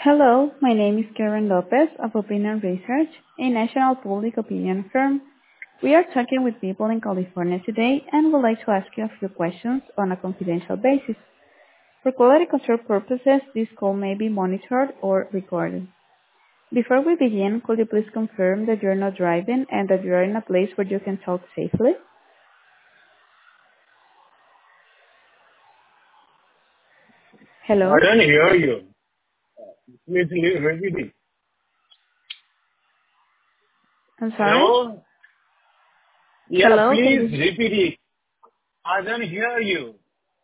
Hello, my name is Karen Lopez of Opinion Research, a national public opinion firm. We are talking with people in California today and would like to ask you a few questions on a confidential basis. For quality control purposes, this call may be monitored or recorded. Before we begin, could you please confirm that you're not driving and that you are in a place where you can talk safely? I Hello? don't hear you. Please repeat it. I'm sorry? Hello? Yeah, Hello, can please you? repeat it. I don't hear you.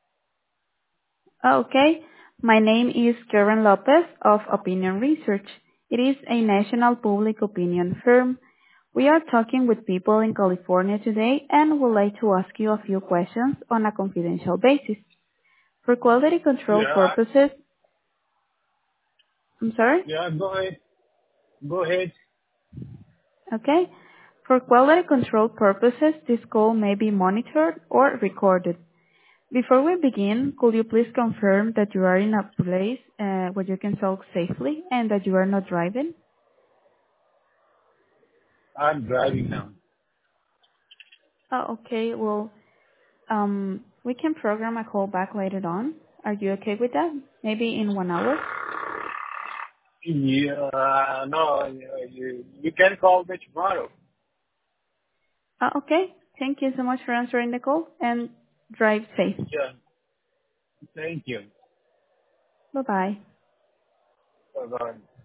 Okay. My name is Karen Lopez of Opinion Research. It is a national public opinion firm. We are talking with people in California today and would like to ask you a few questions on a confidential basis. For quality control Yeah, purposes, I'm sorry? yeah, go ahead. Go ahead. Okay. For quality control purposes, this call may be monitored or recorded. Before we begin, could you please confirm that you are in a place where you can talk safely and that you are not driving? I'm driving now. Oh, okay. Well, we can program a call back later on. Are you okay with that? Maybe in 1 hour? Yeah, no, you can call me tomorrow. Okay. Thank you so much for answering the call and drive safe. Yeah, thank you. Bye-bye. Bye-bye.